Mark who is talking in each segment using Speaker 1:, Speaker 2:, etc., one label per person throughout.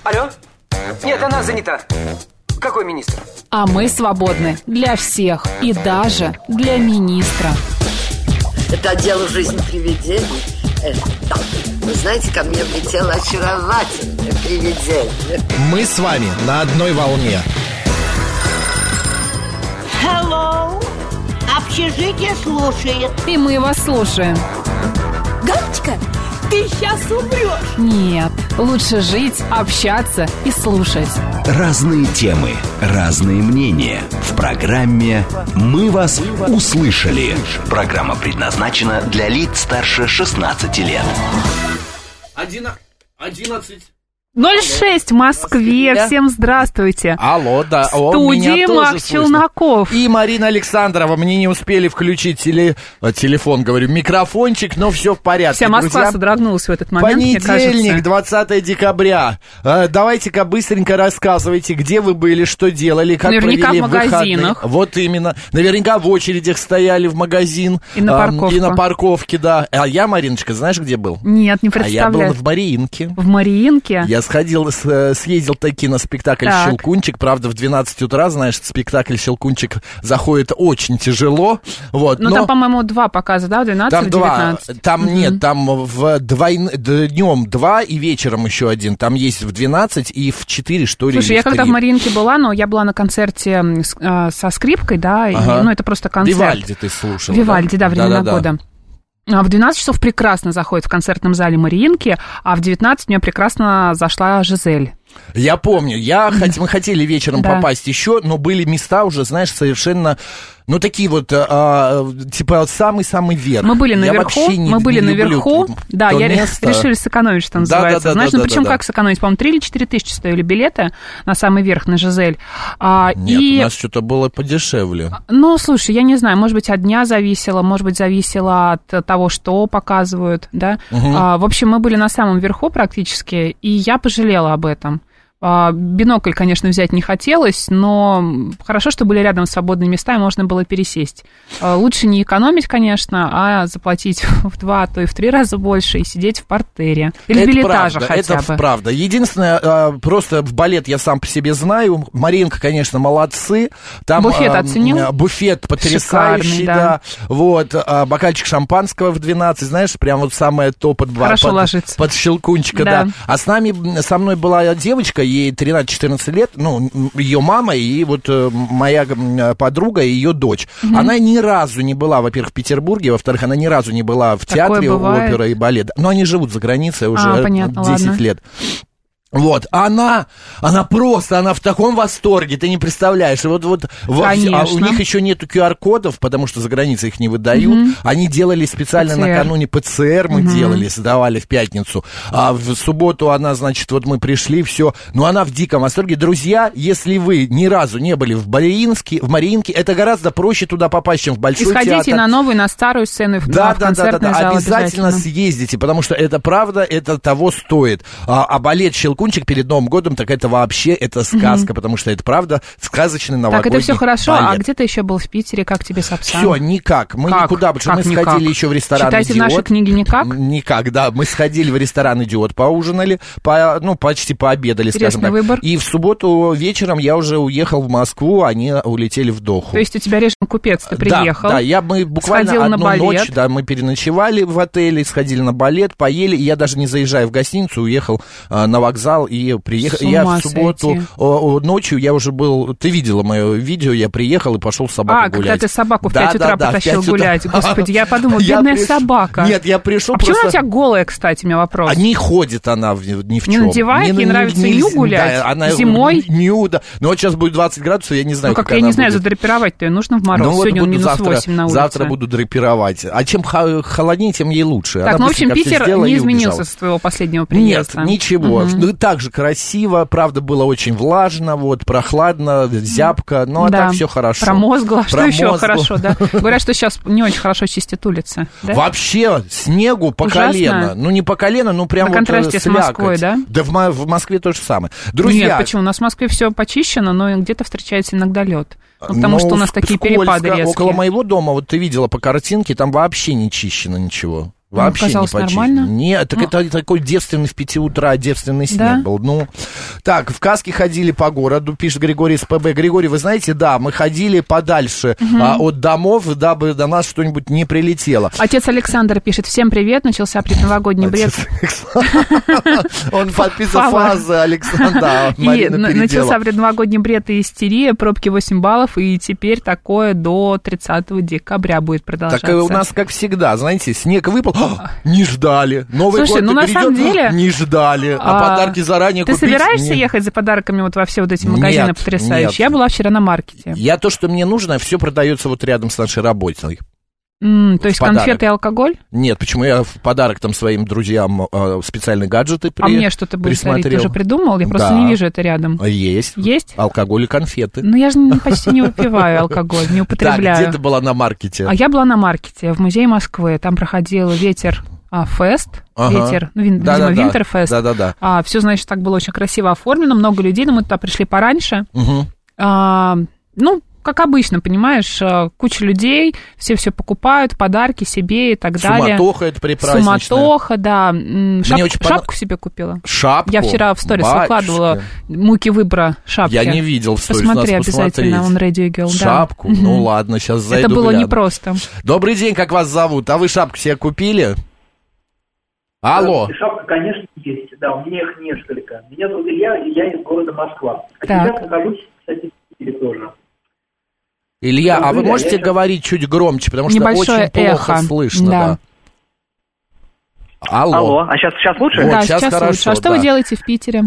Speaker 1: Алло? Нет, она занята. Какой министр?
Speaker 2: А мы свободны для всех и даже для министра.
Speaker 3: Это отдел «Жизнь привидений». Да. Вы знаете, ко мне влетело очаровательное привидение.
Speaker 4: Мы с вами на одной волне.
Speaker 5: Hello. Общежитие слушает.
Speaker 2: И мы вас слушаем.
Speaker 5: Галочка, ты сейчас умрешь.
Speaker 2: Нет, лучше жить, общаться и слушать.
Speaker 6: Разные темы, разные мнения. В программе «Мы вас услышали». Программа предназначена для лиц старше 16 лет.
Speaker 4: 11.
Speaker 2: 06 в Москве. Всем здравствуйте.
Speaker 4: Алло, да.
Speaker 2: В студии Мак Челноков.
Speaker 4: И Марина Александрова. Мне не успели включить телефон, говорю, микрофончик, но все в порядке.
Speaker 2: Вся Москва
Speaker 4: друзья.
Speaker 2: Содрогнулась в этот момент,
Speaker 4: Понедельник, 20 декабря. Давайте-ка быстренько рассказывайте, где вы были, что делали, как
Speaker 2: наверняка
Speaker 4: провели
Speaker 2: в магазинах.
Speaker 4: выходные. Вот именно. Наверняка в очередях стояли в магазин.
Speaker 2: И на парковке.
Speaker 4: И на парковке, да. А я, Мариночка, знаешь, где был?
Speaker 2: Нет, не
Speaker 4: А я
Speaker 2: представляю.
Speaker 4: был в Мариинке.
Speaker 2: В Мариинке?
Speaker 4: Я съездил таки на спектакль
Speaker 2: Так.
Speaker 4: «Щелкунчик». Правда, в 12 утра, знаешь, спектакль «Щелкунчик» заходит очень тяжело. Вот,
Speaker 2: Ну,
Speaker 4: но
Speaker 2: там, по-моему, 2 показа, да? В 12
Speaker 4: там
Speaker 2: и в
Speaker 4: 19.
Speaker 2: 19.
Speaker 4: Там нет, там днем 2 и вечером еще один. Там есть в 12 и в 4, что ли.
Speaker 2: Слушай,
Speaker 4: или
Speaker 2: я
Speaker 4: в
Speaker 2: когда
Speaker 4: 3.
Speaker 2: в Мариинке была, но я была на концерте со скрипкой, да,
Speaker 4: Ага.
Speaker 2: и, ну, это просто концерт.
Speaker 4: Вивальди ты слушала.
Speaker 2: Вивальди, да, «Времена
Speaker 4: Да-да-да.
Speaker 2: года». В 12 часов прекрасно заходит в концертном зале Мариинки, а в 19 у меня прекрасно зашла Жизель.
Speaker 4: Я помню, мы хотели вечером
Speaker 2: Да.
Speaker 4: попасть еще, но были места уже, знаешь, совершенно, ну, такие вот, типа, самый-самый верх.
Speaker 2: Мы были
Speaker 4: Я
Speaker 2: наверху,
Speaker 4: вообще не люблю
Speaker 2: да,
Speaker 4: то
Speaker 2: я
Speaker 4: место.
Speaker 2: решили сэкономить, что называется.
Speaker 4: Да,
Speaker 2: Знаешь,
Speaker 4: да,
Speaker 2: ну причем
Speaker 4: да.
Speaker 2: как сэкономить? По-моему, 3 или 4 тысячи стоили билеты на самый верх, на Жизель.
Speaker 4: Нет,
Speaker 2: и...
Speaker 4: у нас что-то было подешевле.
Speaker 2: Ну, слушай, я не знаю, может быть, от дня зависело, может быть, зависело от того, что показывают, да. В общем, мы были на самом верху практически, и я пожалела об этом. Бинокль, конечно, взять не хотелось, но хорошо, что были рядом свободные места, и можно было пересесть. Лучше не экономить, конечно, а заплатить в 2, а то и в 3 раза больше и сидеть в партере. Или в билетаже хотя бы.
Speaker 4: Это правда. Единственное, просто в балет я сам по себе знаю. Мариинка, конечно, молодцы. Там
Speaker 2: буфет оценил?
Speaker 4: Буфет потрясающий,
Speaker 2: Шикарный,
Speaker 4: да. Вот, бокальчик шампанского в 12, знаешь, прям вот самое то под Щелкунчика, да. А со мной была девочка, ей 13-14 лет, ну, ее мама и вот моя подруга и ее дочь. Она ни разу не была, во-первых, в Петербурге, во-вторых, она ни разу не была в театре оперы и балета. Но они живут за границей уже 10 лет. Вот, она в таком восторге, ты не представляешь. Вот, а у них еще нету QR-кодов, потому что за границей их не выдают. Они делали специально накануне ПЦР, мы делали, сдавали в пятницу. А в субботу она, значит, вот мы пришли, все. Но она в диком восторге. Друзья, если вы ни разу не были в Мариинке, это гораздо проще туда попасть, чем в Большой театр.
Speaker 2: Сходите на новую, на старую сцену, в концертный зал
Speaker 4: обязательно съездите, потому что это правда, это того стоит. А балет «Щелкунчик» перед Новым годом, так это вообще, это сказка, потому что это правда сказочный новогодний балет.
Speaker 2: Так, это все хорошо, а где ты еще был в Питере, как тебе Сапсан?
Speaker 4: Все, никак, мы никуда, потому что мы сходили еще в ресторан
Speaker 2: Читайте
Speaker 4: «Идиот».
Speaker 2: в нашей книге никак?
Speaker 4: Никак, да, мы сходили в ресторан «Идиот», поужинали, почти пообедали,
Speaker 2: интересный
Speaker 4: скажем так.
Speaker 2: Выбор.
Speaker 4: И в субботу вечером я уже уехал в Москву, они улетели в Доху.
Speaker 2: То есть у тебя режим купец, ты приехал,
Speaker 4: Да, мы буквально одну ночь, да, мы переночевали в отеле, сходили на балет, поели, и я даже не заезжая в гостиницу, уехал на вокзал и приехал. Я в субботу ночью, я уже был, ты видела мое видео, я приехал и пошел с собакой гулять.
Speaker 2: Когда ты собаку в 5 утра потащил гулять, господи, я подумала, бедная собака.
Speaker 4: Нет, я пришел
Speaker 2: почему она у тебя голая, кстати, у меня вопрос?
Speaker 4: Не ходит она ни в чем.
Speaker 2: Не надевает, ей нравится ню гулять, зимой?
Speaker 4: Ню, да. Но вот сейчас будет 20 градусов, я не знаю,
Speaker 2: как я не знаю, задрапировать-то ее нужно в мороз. Сегодня минус 8 на улице.
Speaker 4: Завтра буду драпировать. А чем холоднее, тем ей лучше.
Speaker 2: Так, ну, в общем, Питер не изменился с твоего последнего приезда.
Speaker 4: Нет, ничего. Так же красиво, правда, было очень влажно, вот, прохладно, зябко, но так все хорошо.
Speaker 2: Промозгло. Что еще хорошо, да? Говорят, что сейчас не очень хорошо чистят улицы. Да?
Speaker 4: Вообще, снегу по колено. Ну, не по колено, ну, прям
Speaker 2: на контрасте с Москвой, да?
Speaker 4: Да в Москве то же самое. Друзья...
Speaker 2: Нет, почему? У нас в Москве все почищено, но где-то встречается иногда лед. Потому что у нас такие перепады резкие.
Speaker 4: Около моего дома, вот ты видела по картинке, там вообще не чищено ничего. Вообще не почистили.
Speaker 2: Нормально?
Speaker 4: Нет, так это такой девственный в 5 утра, девственный снег был. Ну, так, в каске ходили по городу, пишет Григорий из ПБ. Григорий, вы знаете, да, мы ходили подальше от домов, дабы до нас что-нибудь не прилетело.
Speaker 2: Отец Александр пишет: всем привет, начался предновогодний бред.
Speaker 4: Он подписал фразы Александра.
Speaker 2: И начался предновогодний бред и истерия, пробки 8 баллов, и теперь такое до 30 декабря будет продолжаться.
Speaker 4: Так у нас, как всегда, знаете, снег выпал, не ждали. Новый год
Speaker 2: на самом деле,
Speaker 4: не ждали. А подарки заранее
Speaker 2: купить. Ты собираешься ехать за подарками вот во все вот эти магазины потрясающие? Нет. Я была вчера на маркете.
Speaker 4: То, что мне нужно, все продается вот рядом с нашей работой.
Speaker 2: То есть конфеты и алкоголь?
Speaker 4: Нет, почему я в подарок там своим друзьям специальные гаджеты
Speaker 2: присмотрел. А мне что ты будешь дарить? Ты уже придумал? Я просто не вижу это рядом.
Speaker 4: Есть.
Speaker 2: Есть?
Speaker 4: Алкоголь и конфеты.
Speaker 2: Ну, я же почти не выпиваю алкоголь, не употребляю.
Speaker 4: Так, где ты была на маркете?
Speaker 2: А я была на маркете в Музее Москвы. Там проходил ветер. Фест, ветер, видимо, Винтерфест.
Speaker 4: Да.
Speaker 2: Все, значит, так было очень красиво оформлено, много людей, но мы туда пришли пораньше. Как обычно, понимаешь, куча людей, все покупают, подарки себе и так далее.
Speaker 4: Суматоха это припраздничная.
Speaker 2: Суматоха, да. Шапку себе купила.
Speaker 4: Шапку?
Speaker 2: Я вчера в сторис выкладывала муки выбора шапки.
Speaker 4: Я не видел в сторис.
Speaker 2: Посмотри обязательно, он Radio Girl.
Speaker 4: Шапку?
Speaker 2: Да.
Speaker 4: Ну ладно, сейчас зайду.
Speaker 2: Это было непросто.
Speaker 4: Добрый день, как вас зовут? А вы шапку себе купили? Алло.
Speaker 7: Шапка, конечно, есть. Да, у меня их несколько. Меня зовут Илья, и я из города Москва. А сейчас нахожусь, кстати, в Питере тоже.
Speaker 4: Илья, а вы можете говорить чуть громче, потому что
Speaker 2: небольшое
Speaker 4: очень плохо слышно. Да. Алло.
Speaker 7: А сейчас лучше?
Speaker 2: Да, сейчас хорошо. Лучше. А что вы делаете в Питере?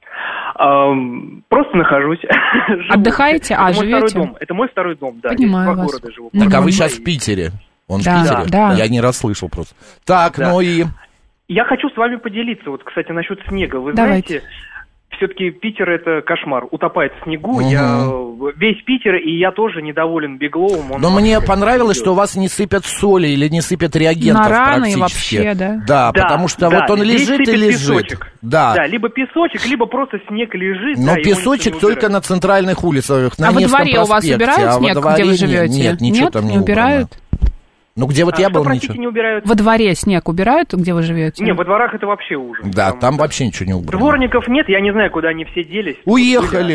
Speaker 7: Просто нахожусь.
Speaker 2: Отдыхаете? Живете?
Speaker 7: Это мой второй дом, да.
Speaker 2: Понимаю
Speaker 7: я
Speaker 2: вас.
Speaker 7: Города живу.
Speaker 4: Так, а вы сейчас в Питере? Он в Питере?
Speaker 2: Да.
Speaker 4: Я не расслышал просто. Так, ну и...
Speaker 7: Я хочу с вами поделиться, вот, кстати, насчет снега. Вы
Speaker 2: Давайте.
Speaker 7: знаете, все-таки Питер — это кошмар. Утопает в снегу. Я весь Питер, и я тоже недоволен Бегловым.
Speaker 4: Но мне понравилось, что у вас не сыпят соли или не сыпят реагентов
Speaker 2: на раны
Speaker 4: практически.
Speaker 2: Вообще, да?
Speaker 4: Да, потому что вот он лежит и лежит.
Speaker 7: Песочек. Да, либо песочек, либо просто снег лежит.
Speaker 4: Но песочек только на центральных улицах, на Невском проспекте.
Speaker 2: А во дворе у вас убирают снег, где вы живете?
Speaker 4: Нет, ничего там не
Speaker 2: убирают.
Speaker 4: Ну, где вот я был, ничего.
Speaker 7: Не убирают?
Speaker 2: Во дворе снег убирают, где вы живете?
Speaker 7: Не, во дворах это вообще ужас.
Speaker 4: Да, там вообще ничего не убрано.
Speaker 7: Дворников нет, я не знаю, куда они все делись.
Speaker 4: Уехали.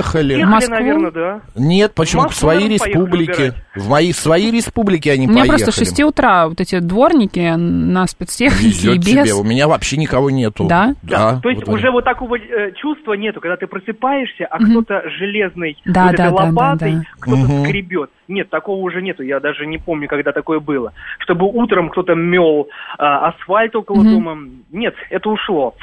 Speaker 7: В Москву? Наверное, да.
Speaker 4: Нет, почему? В свои республики. В свои республики они поехали.
Speaker 2: У меня просто с 6 утра вот эти дворники на спецтехнике и без.
Speaker 4: Тебе. У меня вообще никого нету.
Speaker 2: Да?
Speaker 7: Да. То есть уже вот такого чувства нету, когда ты просыпаешься, а кто-то железной лопатой, кто-то скребет. Нет, такого уже нету, я даже не помню, когда такое было. Чтобы утром кто-то мел асфальт около дома. Нет, это ушло.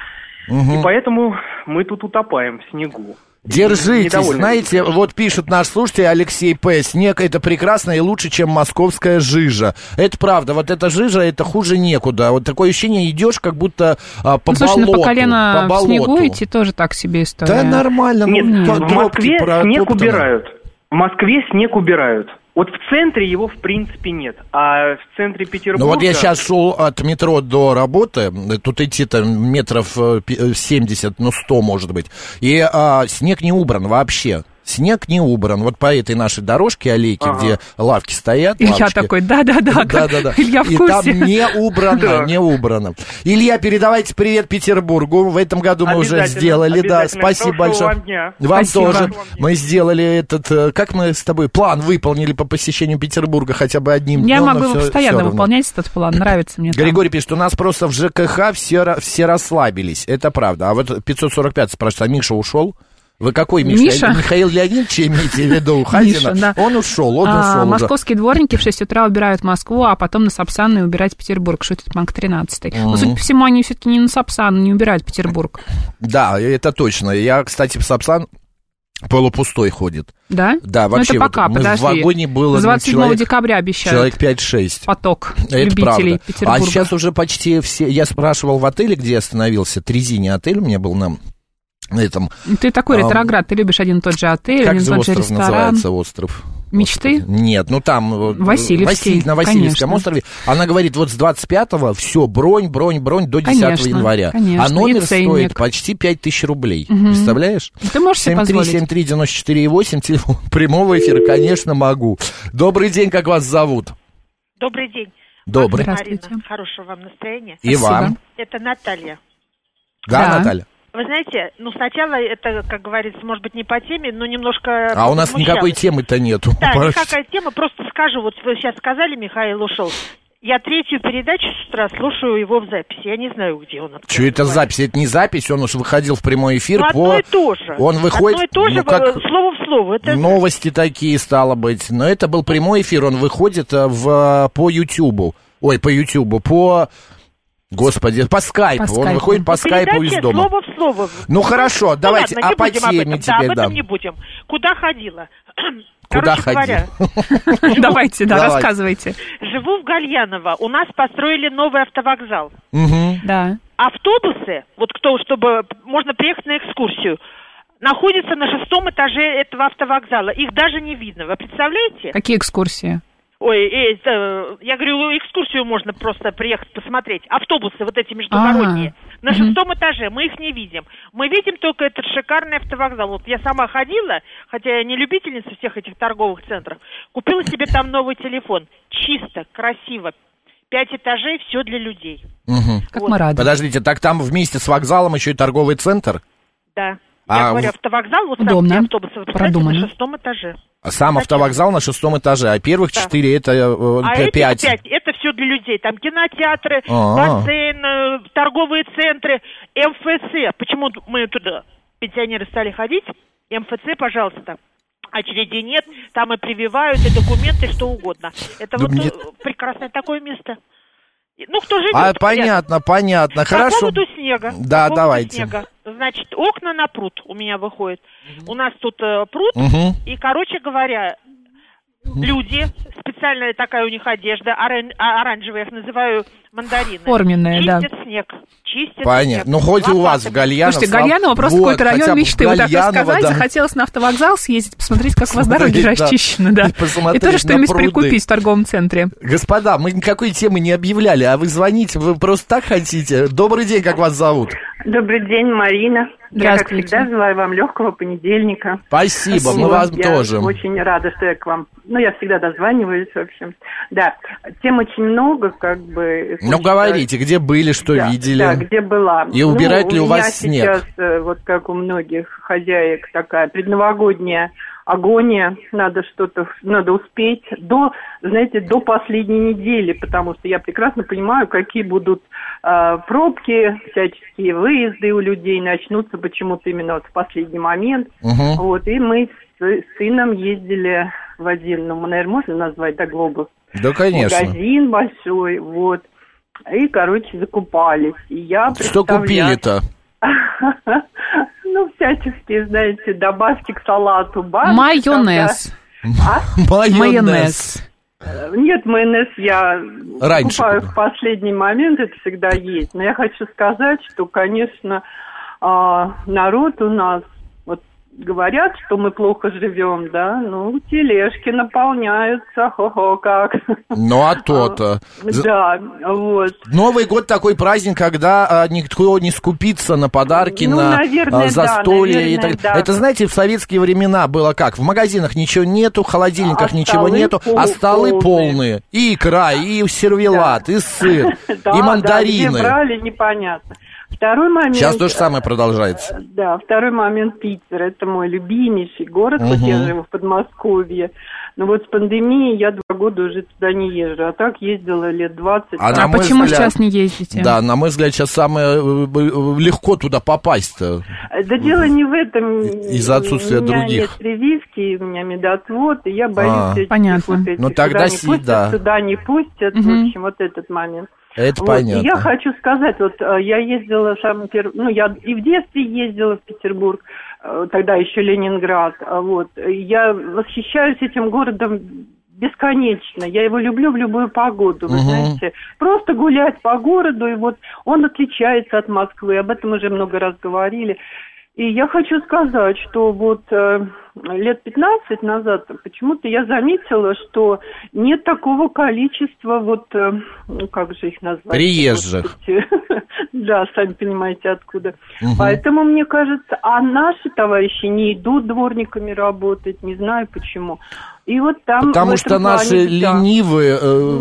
Speaker 7: И поэтому мы тут утопаем в снегу.
Speaker 4: Держитесь, знаете, вот пишет наш слушатель Алексей П. Снег — это прекрасно и лучше, чем московская жижа. Это правда, вот эта жижа, это хуже некуда. Вот такое ощущение, идешь как будто по болоту.
Speaker 2: Слушай, по колено в снегу идти тоже так себе история.
Speaker 4: Да нормально.
Speaker 7: Нет, в Москве снег убирают. В Москве снег убирают. Вот в центре его, в принципе, нет. А в центре Петербурга...
Speaker 4: Ну вот я сейчас шел от метро до работы, тут идти-то метров 70, 100, может быть, и снег не убран вообще. Снег не убран. Вот по этой нашей дорожке, аллейке, где лавки стоят.
Speaker 2: Илья такой, да-да-да. Илья в курсе.
Speaker 4: И там не убрано. Илья, передавайте привет Петербургу. В этом году мы уже сделали. Да, спасибо большое. Вам тоже. Мы сделали этот, как мы с тобой, план выполнили по посещению Петербурга хотя бы одним днем.
Speaker 2: Я могу его постоянно выполнять, этот план. Нравится мне.
Speaker 4: Григорий пишет, у нас просто в ЖКХ все расслабились. Это правда. А вот 545 спрашивает, а Миша ушел? Вы какой Миша? Михаил Леонидович имеете в виду? Хазина?
Speaker 2: Миша, да.
Speaker 4: Он ушел
Speaker 2: Московские дворники в 6 утра убирают Москву, а потом на Сапсанной убирать Петербург, шутит Манк 13. Но, судя по всему, они все-таки не на Сапсан, не убирают Петербург.
Speaker 4: Да, это точно. Я, кстати, в Сапсан полупустой ходит.
Speaker 2: Да?
Speaker 4: Да, вообще.
Speaker 2: Ну, это пока,
Speaker 4: вот,
Speaker 2: подожди.
Speaker 4: В вагоне было
Speaker 2: 27 декабря обещают.
Speaker 4: Человек 5-6.
Speaker 2: Поток
Speaker 4: это
Speaker 2: любителей
Speaker 4: правда.
Speaker 2: Петербурга.
Speaker 4: А сейчас уже почти все... Я спрашивал в отеле, где я остановился, Трезини отель у меня был на этом...
Speaker 2: Ты такой ретроград, ты любишь один и тот же отель, один и тот же ресторан.
Speaker 4: Как называется остров?
Speaker 2: Мечты?
Speaker 4: Нет, ну там...
Speaker 2: Васильевский,
Speaker 4: на Васильевском острове. Она говорит, вот с 25-го все, бронь до 10 января.
Speaker 2: Конечно.
Speaker 4: А номер стоит почти 5000 рублей. Представляешь?
Speaker 2: Ты можешь себе позволить?
Speaker 4: 7373948, телефон прямого эфира, конечно, могу. Добрый день, как вас зовут?
Speaker 8: Добрый день.
Speaker 4: Добрый.
Speaker 2: Здравствуйте.
Speaker 8: Марина, хорошего вам настроения.
Speaker 4: И
Speaker 2: Спасибо.
Speaker 4: вам.
Speaker 8: Это Наталья.
Speaker 4: Да, Наталья.
Speaker 8: Вы знаете, сначала это, как говорится, может быть, не по теме, но немножко...
Speaker 4: А у нас никакой темы-то нету.
Speaker 8: Да, никакая тема, просто скажу, вот вы сейчас сказали, Михаил ушел, я 3-ю передачу с утра слушаю его в записи, я не знаю, где он.
Speaker 4: Что это запись? Это не запись, он уж выходил в прямой эфир
Speaker 8: одно и то же.
Speaker 4: Он выходит...
Speaker 8: Одно и то же,
Speaker 4: как
Speaker 8: слово в слово. Это...
Speaker 4: Новости такие, стало быть. Но это был прямой эфир, он выходит по Ютубу. Ой, по Ютубу, Господи, по скайпу. Он выходит по скайпу из дома.
Speaker 8: Слово в слово.
Speaker 4: Ну хорошо, давайте,
Speaker 8: ладно,
Speaker 4: по теме теперь,
Speaker 8: об этом не будем. Куда ходила?
Speaker 4: Куда ходила?
Speaker 2: Давайте, рассказывайте.
Speaker 8: Живу в Гальяново. У нас построили новый автовокзал.
Speaker 2: Да.
Speaker 8: Автобусы, вот чтобы можно приехать на экскурсию, находятся на 6-м этаже этого автовокзала. Их даже не видно. Вы представляете?
Speaker 2: Какие экскурсии?
Speaker 8: Ой, я говорю, экскурсию можно просто приехать посмотреть. Автобусы вот эти междугородние. На 6-м этаже, мы их не видим. Мы видим только этот шикарный автовокзал. Вот я сама ходила, хотя я не любительница всех этих торговых центров, купила себе там новый телефон. Чисто, красиво. 5 этажей, все для людей.
Speaker 2: Как мы рады.
Speaker 4: Подождите, так там вместе с вокзалом еще и торговый центр?
Speaker 8: Да. Я говорю, автовокзал, вот
Speaker 2: удобно.
Speaker 8: сам автобусы,
Speaker 2: Продумано.
Speaker 8: на 6-м этаже.
Speaker 4: Сам автовокзал на 6-м этаже, а первых 4 это 5.
Speaker 8: Это все для людей. Там кинотеатры, бассейн, торговые центры, МФЦ. Почему мы туда, пенсионеры, стали ходить? МФЦ, пожалуйста. Очередей нет, там и прививают, и документы, что угодно. Это прекрасное такое место. Ну, кто живет?
Speaker 4: Понятно. Хорошо.
Speaker 8: По поводу снега.
Speaker 4: Да, давайте.
Speaker 8: Снега. Значит, окна на пруд у меня выходят. У нас тут пруд, и, короче говоря, люди, специальная такая у них одежда, оранжевая, я их называю мандарины.
Speaker 2: Форменная,
Speaker 8: чистят снег.
Speaker 4: Понятно. Ну, хоть у вас в Гальяново...
Speaker 2: Слушайте, Гальяново просто какой-то район мечты. Вы так рассказали, захотелось на автовокзал съездить, посмотреть, как у вас дороги расчищены, да. И тоже что-нибудь прикупить в торговом центре.
Speaker 4: Господа, мы никакой темы не объявляли, а вы звоните, вы просто так хотите. Добрый день, как вас зовут?
Speaker 9: Добрый день, Марина. Я, как всегда, желаю вам легкого понедельника.
Speaker 4: Спасибо, мы вам тоже.
Speaker 9: Я очень рада, что я к вам... я всегда дозваниваюсь, в общем. Да, тем очень много, как бы...
Speaker 4: Ну, говорите, где были, что видели.
Speaker 9: Да, где была.
Speaker 4: И убирает ли у вас снег?
Speaker 9: У меня сейчас, вот как у многих хозяек, такая предновогодняя агония, надо успеть до последней недели, потому что я прекрасно понимаю, какие будут пробки, всяческие выезды у людей начнутся почему-то именно в последний момент. И мы с сыном ездили в один, наверное, можно назвать, глобус.
Speaker 4: Да, конечно.
Speaker 9: Магазин большой, и, закупались. И я
Speaker 4: Что купили-то?
Speaker 9: Всяческие, знаете, добавки к салату.
Speaker 2: Майонез.
Speaker 4: Майонез.
Speaker 9: Нет, майонез я
Speaker 4: раньше
Speaker 9: покупаю в последний момент, это всегда есть. Но я хочу сказать, что, конечно, народ у нас, говорят, что мы плохо живем, да, тележки наполняются, как.
Speaker 4: Ну, а то-то.
Speaker 9: Да,
Speaker 4: Новый год такой праздник, когда никто не скупится на подарки, на застолье. Это, знаете, в советские времена было как? В магазинах ничего нету, в холодильниках ничего нету, а столы полные. И икра, и сервелат, и сыр, и мандарины.
Speaker 9: Где брали, непонятно. Второй момент...
Speaker 4: Сейчас то же самое продолжается.
Speaker 9: Да, второй момент Питер. Это мой любимейший город, хоть я живу в Подмосковье. Но с пандемией я 2 года уже туда не езжу. А так ездила лет 20.
Speaker 2: А почему сейчас не ездите?
Speaker 4: Да, на мой взгляд, сейчас самое легко туда попасть-то.
Speaker 9: Да дело не в этом.
Speaker 4: Из-за отсутствия других.
Speaker 9: У меня нет прививки, у меня медотвод, и я боюсь...
Speaker 2: Понятно.
Speaker 4: Тогда
Speaker 9: сюда не пустят. В общем, этот момент.
Speaker 4: Это понятно.
Speaker 9: Я хочу сказать, я ездила я и в детстве ездила в Петербург, тогда еще Ленинград, я восхищаюсь этим городом бесконечно, я его люблю в любую погоду, вы знаете, просто гулять по городу, и он отличается от Москвы, об этом уже много раз говорили, и я хочу сказать, что лет 15 назад почему-то я заметила, что нет такого количества вот, ну как же их назвать?
Speaker 4: Приезжих.
Speaker 9: Да, сами понимаете откуда. Поэтому, мне кажется, а наши товарищи не идут дворниками работать, не знаю почему. И вот там
Speaker 4: потому что наши ленивые,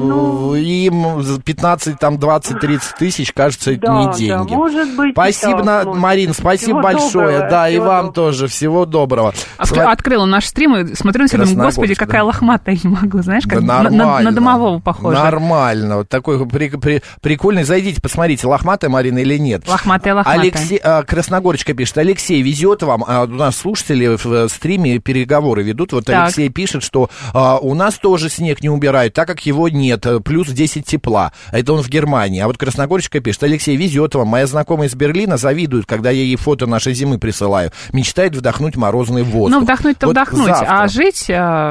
Speaker 4: им 15, там, 20, 30 тысяч, кажется, это не деньги.
Speaker 9: Да, может быть.
Speaker 4: Спасибо, Марин, спасибо большое. Доброго, да, и вам доброго. Тоже. Всего доброго.
Speaker 2: Открыла наш стрим и смотрю на себя, думаю, господи, какая лохматая, не могу, знаешь, как
Speaker 4: да
Speaker 2: на домового похоже.
Speaker 4: Нормально. Вот такой прикольный. Зайдите, посмотрите, лохматая Марина или нет.
Speaker 2: Лохматая.
Speaker 4: Алексей, Красногорочка пишет, Алексей, везет вам, у нас слушатели в стриме переговоры ведут, вот так. Алексей пишет, что у нас тоже снег не убирают, так как его нет, плюс 10 тепла. Это он в Германии. А вот Красногорочка пишет, Алексей, везет вам. Моя знакомая из Берлина завидует, когда я ей фото нашей зимы присылаю. Мечтает вдохнуть морозный воздух.
Speaker 2: Ну, вдохнуть-то вот вдохнуть, завтра. А жить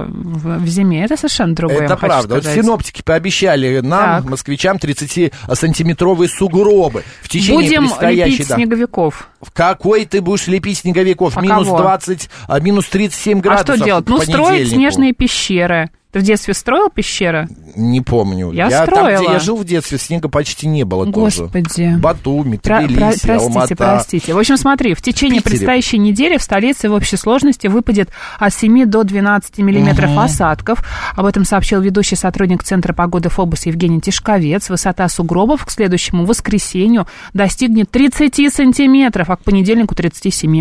Speaker 2: в зиме, это совершенно другое.
Speaker 4: Это правда. Вот синоптики пообещали нам, москвичам, 30-сантиметровые сугробы в течение предстоящей...
Speaker 2: Будем лепить снеговиков.
Speaker 4: В какой ты будешь лепить снеговиков? Минус 20, минус 37 градусов.
Speaker 2: А что делать? Ну, строить снежные пещеры. Ты в детстве строил пещеры?
Speaker 4: Не помню.
Speaker 2: Я строила.
Speaker 4: Там, где я жил в детстве, снега почти не было.
Speaker 2: Господи.
Speaker 4: Тоже. Батуми, Тбилиси, Алмата.
Speaker 2: Простите. В общем, смотри, в течение предстоящей недели в столице в общей сложности выпадет от 7 до 12 миллиметров осадков. Об этом сообщил ведущий сотрудник Центра погоды ФОБОС Евгений Тишковец. Высота сугробов к следующему воскресенью достигнет 30 сантиметров, а к понедельнику 37.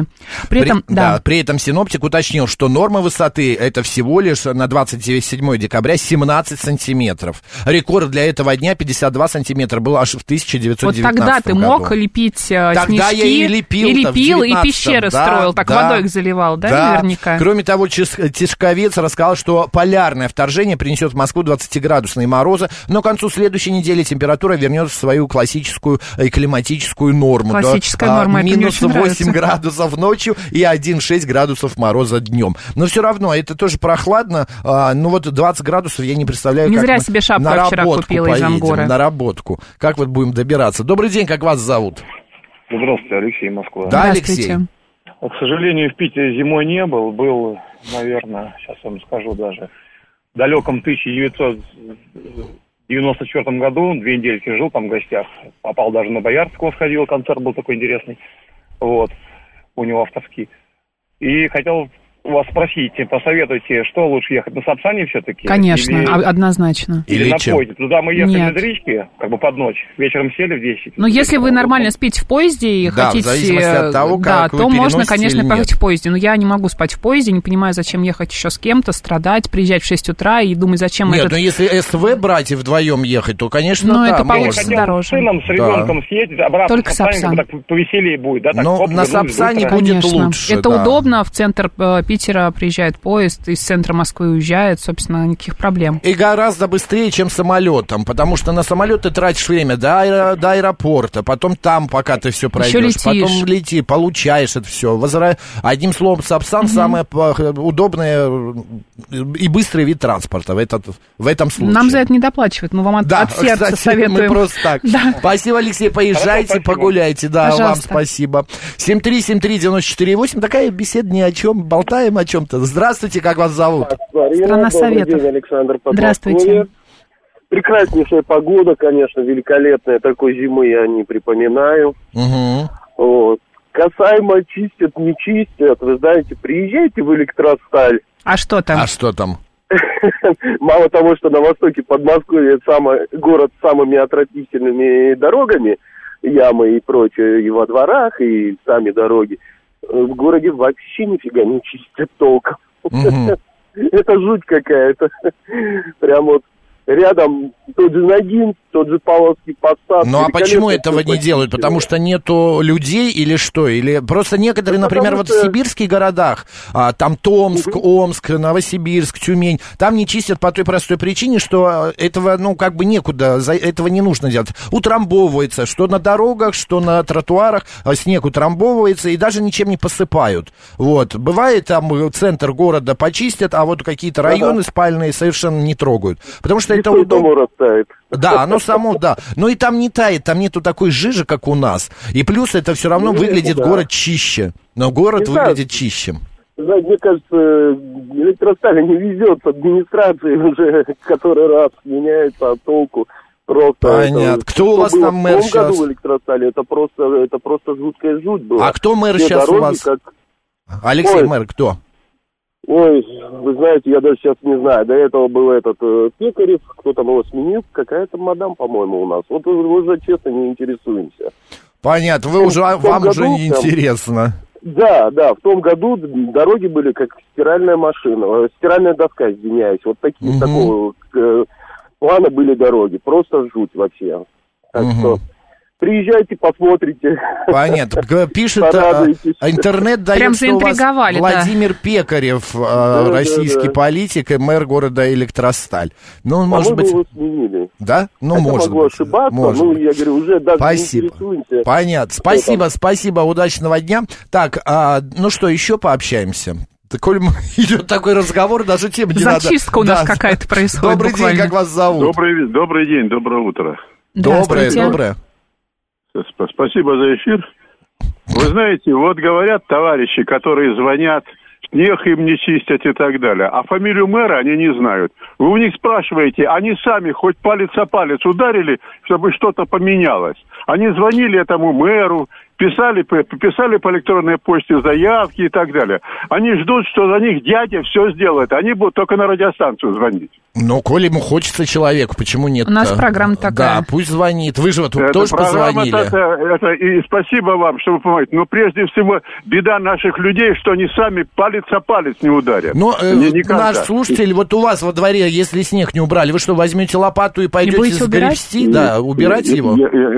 Speaker 2: При этом
Speaker 4: синоптик уточнил, что норма высоты это всего лишь на 27 декабря 17 сантиметров. Рекорд для этого дня 52 сантиметра был аж в 1919 году.
Speaker 2: Вот тогда ты мог лепить снежки,
Speaker 4: я и лепил,
Speaker 2: и пещеры строил, так водой их заливал, да, наверняка?
Speaker 4: Кроме того, Тишковец рассказал, что полярное вторжение принесет в Москву 20-градусные морозы, но к концу следующей недели температура вернется в свою классическую климатическую норму.
Speaker 2: Классическая норма, это
Speaker 4: минус 8 градусов ночью и 1,6 градусов мороза днем. Но все равно, это тоже прохладно, ну вот 20 градусов я не представляю,
Speaker 2: не
Speaker 4: как
Speaker 2: зря себе шапку вчера купила из Ангоры.
Speaker 4: На работку. Как вот будем добираться? Добрый день, как вас зовут?
Speaker 10: Здравствуйте, Алексей, Москва.
Speaker 4: Да, Алексей.
Speaker 10: К сожалению, в Питере зимой не был, наверное, сейчас вам скажу даже, в далеком 1994 году, 2 недельки жил там в гостях, попал даже на Боярского, сходил, концерт был такой интересный, вот, у него авторский. И хотел вас спросите, посоветуйте, что лучше ехать, на Сапсане все-таки?
Speaker 2: Конечно, однозначно.
Speaker 10: Или на поезде? Туда мы ехали на электричке, как бы под ночь, вечером сели в 10.
Speaker 2: Но если вы нормально спите в поезде и хотите...
Speaker 4: в зависимости от того, как вы
Speaker 2: то можно, конечно,
Speaker 4: или
Speaker 2: поехать в поезде. Но я не могу спать в поезде, не понимаю, зачем ехать еще с кем-то, страдать, приезжать в 6 утра и думать, зачем
Speaker 4: Нет, но если СВ брать и вдвоем ехать, то, конечно,
Speaker 2: но это получится дороже.
Speaker 10: С сыном, с ребенком съездить, обратно
Speaker 2: только Сапсан.
Speaker 10: Так повеселее будет, да?
Speaker 4: Но на Сапсане будет лучше.
Speaker 2: Это удобно, в центр Питера приезжает поезд, из центра Москвы уезжает, собственно, никаких проблем.
Speaker 4: И гораздо быстрее, чем самолетом, потому что на самолет ты тратишь время до аэропорта, потом там, пока ты все пройдешь, потом лети, получаешь это все. Одним словом, Сапсан самый удобный и быстрый вид транспорта в этом случае.
Speaker 2: Нам за это не доплачивают, мы вам от сердца
Speaker 4: кстати,
Speaker 2: советуем.
Speaker 4: Мы просто так. Да. Спасибо, Алексей, поезжайте, спасибо. Погуляйте. Да, пожалуйста. Вам спасибо. 7373948, такая беседа ни о чем, болтаем о чем-то. Здравствуйте, как вас зовут?
Speaker 2: Страна советов.
Speaker 11: Добрый день, Александр.
Speaker 2: Здравствуйте.
Speaker 11: Прекраснейшая погода, конечно, великолепная. Такой зимы я не припоминаю. Вот. Касаемо чистят, не чистят, вы знаете, приезжайте в Электросталь.
Speaker 2: А что там?
Speaker 11: Мало того, что на востоке Подмосковья город с самыми отвратительными дорогами, ямы и прочее, и во дворах, и сами дороги, в городе вообще нифига не чистят толком. Это жуть какая-то. Прям вот рядом тот же Ногинск, тот же Павловский Посад.
Speaker 4: Ну а почему этого не делают? Потому что нету людей или что? Или просто некоторые, например, вот в сибирских городах, там Томск, Омск, Новосибирск, Тюмень, там не чистят по той простой причине, что этого, некуда, этого не нужно делать. Утрамбовывается, что на дорогах, что на тротуарах, снег утрамбовывается и даже ничем не посыпают. Вот. Бывает, там центр города почистят, а вот какие-то районы спальные совершенно не трогают. Потому что это удобно. Да, оно само, да. Но и там не тает, там нету такой жижи, как у нас. И плюс это все равно выглядит город чище. Но город выглядит чище.
Speaker 11: Знаете, мне кажется, Электросталь не везет с администрацией уже который раз меняется, а толку просто...
Speaker 4: Понятно. Кто у вас там мэр сейчас? В том году
Speaker 11: в Электростале это просто жуткая жуть была.
Speaker 4: А кто мэр сейчас у вас? Алексей, мэр, кто?
Speaker 11: Ой, вы знаете, я даже сейчас не знаю. До этого был этот Пекарев, кто там его сменил, какая-то мадам, по-моему, у нас. Вот уже честно не интересуемся.
Speaker 4: Понятно, вам уже не интересно.
Speaker 11: Да, в том году дороги были как стиральная машина, стиральная доска, извиняюсь. Вот такие, такого плана были дороги. Просто жуть вообще. Так что приезжайте, посмотрите.
Speaker 4: Понятно. Пишет, интернет дает,
Speaker 2: прям
Speaker 4: что у вас Владимир Пекарев, российский политик и мэр города Электросталь. Ну, может быть...
Speaker 11: его сменили.
Speaker 4: Да? Ну, может
Speaker 11: могло
Speaker 4: быть.
Speaker 11: Ошибаться, я говорю, уже даже не интересуемся.
Speaker 4: Понятно. Спасибо, удачного дня. Так, ну что, еще пообщаемся? Коль идет такой разговор, даже тем не надо.
Speaker 2: Зачистка у нас какая-то происходит.
Speaker 4: Добрый день, как вас зовут?
Speaker 10: Добрый день, доброе утро.
Speaker 4: Доброе.
Speaker 10: Спасибо за эфир. Вы знаете, вот говорят товарищи, которые звонят, снег им не чистят и так далее, а фамилию мэра они не знают. Вы у них спрашиваете, они сами хоть палец о палец ударили, чтобы что-то поменялось. Они звонили этому мэру, писали по электронной почте заявки и так далее. Они ждут, что за них дядя все сделает. Они будут только на радиостанцию звонить.
Speaker 4: Но коли ему хочется человеку, почему нет?
Speaker 2: У нас программа такая.
Speaker 4: Да, пусть звонит. Вы же вот тоже позвонили.
Speaker 10: И спасибо вам, что вы помогаете. Но прежде всего, беда наших людей, что они сами палец о палец не ударят.
Speaker 4: Но наш слушатель, вот у вас во дворе, если снег не убрали, вы что, возьмете лопату и пойдете сгребсти? Да, убирать его?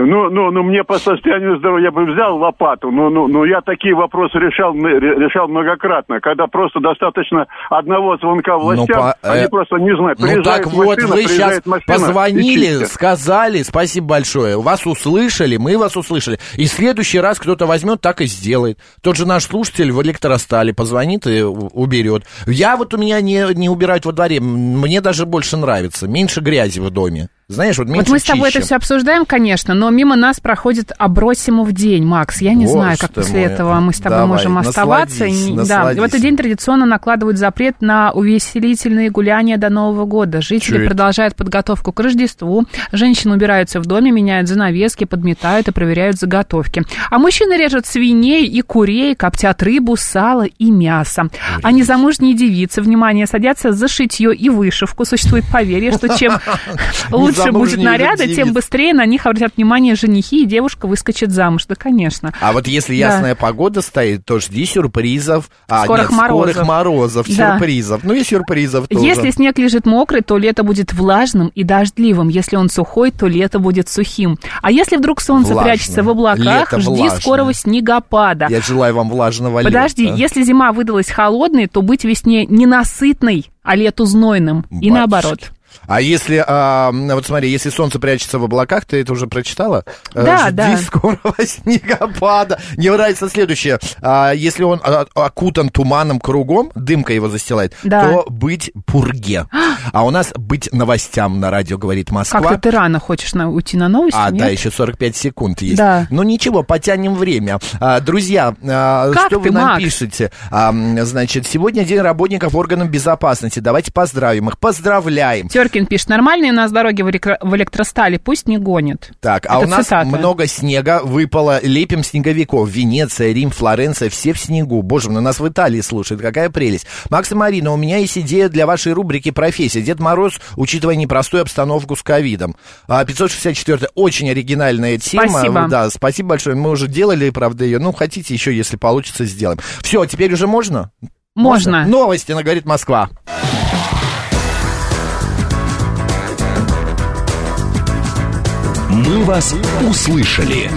Speaker 10: Ну, мне по состоянию здоровья я бы взял лопату, но я такие вопросы решал многократно, когда просто достаточно одного звонка властям, они просто не знают.
Speaker 4: Ну так вот, вы сейчас позвонили, сказали, спасибо большое, вас услышали, мы вас услышали, и в следующий раз кто-то возьмет, так и сделает. Тот же наш слушатель в Электростале позвонит и уберет. У меня не убирают во дворе, мне даже больше нравится, меньше грязи в доме. Знаешь, вот
Speaker 2: мы с тобой это все обсуждаем, конечно, но мимо нас проходит «Абросимов день», Макс. Я не знаю, как после этого мы с тобой можем оставаться. Да, в этот день традиционно накладывают запрет на увеселительные гуляния до Нового года. Жители продолжают подготовку к Рождеству. Женщины убираются в доме, меняют занавески, подметают и проверяют заготовки. А мужчины режут свиней и курей, коптят рыбу, сало и мясо. А незамужние девицы, внимание, садятся за шитье и вышивку. Существует поверье, что чем лучше будет наряды, тем быстрее на них обратят внимание женихи, и девушка выскочит замуж. Да, конечно.
Speaker 4: А вот если ясная погода стоит, то жди сюрпризов.
Speaker 2: Скорых морозов.
Speaker 4: Сюрпризов. Ну и сюрпризов тоже.
Speaker 2: Если снег лежит мокрый, то лето будет влажным и дождливым. Если он сухой, то лето будет сухим. А если вдруг солнце прячется в облаках, жди скорого снегопада.
Speaker 4: Я желаю вам влажного лета.
Speaker 2: Подожди, если зима выдалась холодной, то быть весне ненасытной, а лету знойным. И наоборот.
Speaker 4: А если, вот смотри, если солнце прячется в облаках, ты это уже прочитала?
Speaker 2: Да,
Speaker 4: Жди скорого снегопада. Мне нравится следующее. Если он окутан туманом кругом, дымка его застилает, то быть пурге. А у нас быть новостям на радио, говорит Москва.
Speaker 2: Как-то ты рано хочешь уйти на новости, нет?
Speaker 4: Да, еще 45 секунд есть.
Speaker 2: Да.
Speaker 4: Ну ничего, потянем время. Друзья, что вы нам пишете? Значит, сегодня день работников органов безопасности. Давайте поздравим их. Поздравляем.
Speaker 2: Теркин пишет, нормальные у нас дороги в Электростале, пусть не гонят.
Speaker 4: Так, а у нас много снега выпало, лепим снеговиков. Венеция, Рим, Флоренция, все в снегу. Боже мой, нас в Италии слушают, какая прелесть. Макс и Марина, у меня есть идея для вашей рубрики «Профессия». Дед Мороз, учитывая непростую обстановку с ковидом. 564 очень оригинальная тема.
Speaker 2: Спасибо.
Speaker 4: Да, спасибо большое. Мы уже делали, правда, ее. Ну, хотите еще, если получится, сделаем. Все, теперь уже можно?
Speaker 2: Можно.
Speaker 4: Новости, говорит Москва.
Speaker 6: Мы вас услышали.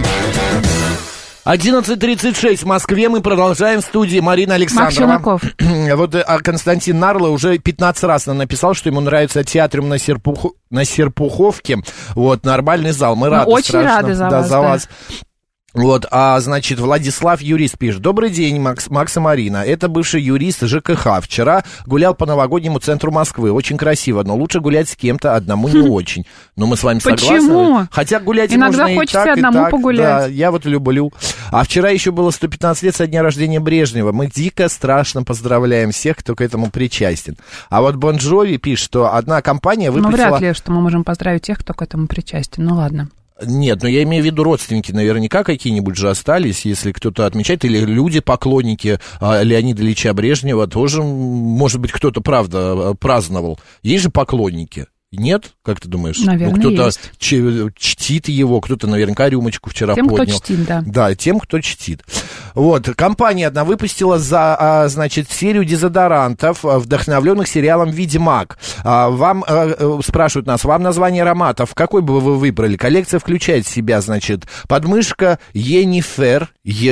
Speaker 4: 11:36 в Москве. Мы продолжаем в студии. Марина Александрова. Вот Константин Нарло уже 15 раз нам написал, что ему нравится театр на Серпуховке. Вот, нормальный зал. Мы рады.
Speaker 2: Очень рады за вас.
Speaker 4: Вот, значит, Владислав юрист пишет. Добрый день, Макс и Марина. Это бывший юрист ЖКХ. Вчера гулял по новогоднему центру Москвы. Очень красиво, но лучше гулять с кем-то, одному не очень. Но мы с вами согласны.
Speaker 2: Почему?
Speaker 4: Хотя гулять
Speaker 2: иногда
Speaker 4: можно
Speaker 2: хочется
Speaker 4: и так,
Speaker 2: одному
Speaker 4: и так.
Speaker 2: погулять.
Speaker 4: Да, я вот люблю. А вчера еще было 115 лет со дня рождения Брежнева. Мы дико страшно поздравляем всех, кто к этому причастен. А вот Бон Джови пишет, что одна компания выпустила...
Speaker 2: Ну, вряд ли, что мы можем поздравить тех, кто к этому причастен. Ну, ладно.
Speaker 4: Нет, но я имею в виду родственники наверняка какие-нибудь же остались, если кто-то отмечает, или люди, поклонники Леонида Ильича Брежнева, тоже, может быть, кто-то, правда, праздновал. Есть же поклонники. Нет? Как ты думаешь?
Speaker 2: Наверное,
Speaker 4: кто-то
Speaker 2: есть.
Speaker 4: чтит его, кто-то наверняка рюмочку вчера
Speaker 2: тем,
Speaker 4: поднял.
Speaker 2: Тем, кто чтит, да.
Speaker 4: Да, тем, кто чтит. Вот, компания одна выпустила значит, серию дезодорантов, вдохновленных сериалом «Ведьмак». Вам, спрашивают нас, вам название ароматов, какой бы вы выбрали? Коллекция включает в себя, значит, подмышка Йеннифер,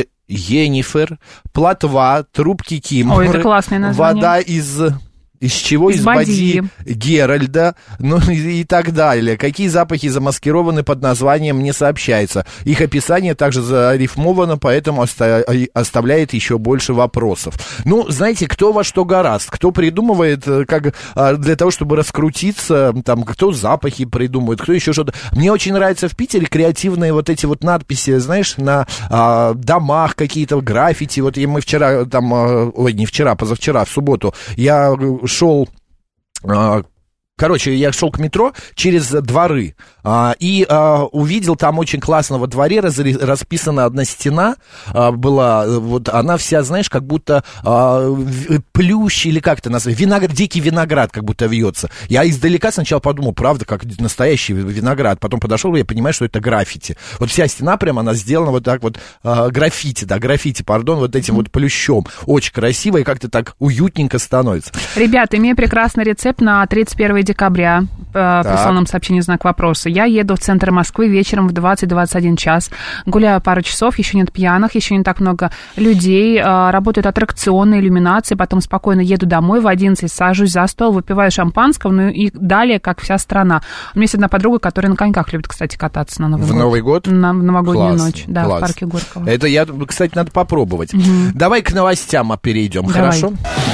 Speaker 4: плотва, трубки Кимморы.
Speaker 2: Ой, это классное название.
Speaker 4: Вода из чего? Из боди Геральда, ну и так далее. Какие запахи замаскированы под названием, не сообщается. Их описание также зарифмовано, поэтому оставляет еще больше вопросов. Ну, знаете, кто во что горазд, кто придумывает, как для того, чтобы раскрутиться, там, кто запахи придумывает, кто еще что-то. Мне очень нравятся в Питере креативные вот эти вот надписи, знаешь, на домах какие-то, граффити. Вот мы вчера, там, ой, не вчера, позавчера, в субботу, я шел, короче, я шел к метро через дворы и увидел там очень классно во дворе расписана одна стена была, вот она вся, знаешь, как будто плющ или как это назвать, дикий виноград как будто вьется. Я издалека сначала подумал, правда, как настоящий виноград, потом подошел, и я понимаю, что это граффити. Вот вся стена прям, она сделана вот так вот, граффити, вот этим вот плющом. Очень красиво и как-то так уютненько становится.
Speaker 2: Ребята, имею прекрасный рецепт на 31 декабря. Прислал нам сообщение, знак вопроса. Я еду в центр Москвы вечером в 20-21 час. Гуляю пару часов, еще нет пьяных, еще не так много людей. Работают аттракционы, иллюминации. Потом спокойно еду домой в 11, сажусь за стол, выпиваю шампанского, ну и далее, как вся страна. У меня есть одна подруга, которая на коньках любит, кстати, кататься на Новый год.
Speaker 4: В Новый год?
Speaker 2: На новогоднюю
Speaker 4: классно,
Speaker 2: ночь, да,
Speaker 4: классно.
Speaker 2: в парке Горького.
Speaker 4: Это, кстати, надо попробовать. Угу. Давай к новостям перейдем,
Speaker 2: Давай.
Speaker 4: Хорошо?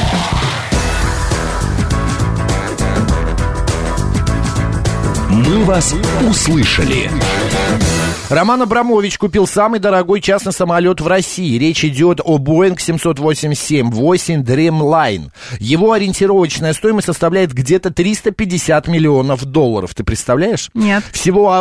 Speaker 6: Мы вас услышали.
Speaker 4: Роман Абрамович купил самый дорогой частный самолет в России. Речь идет о Boeing 787-8 Dreamline. Его ориентировочная стоимость составляет где-то 350 миллионов долларов. Ты представляешь?
Speaker 2: Нет.
Speaker 4: Всего...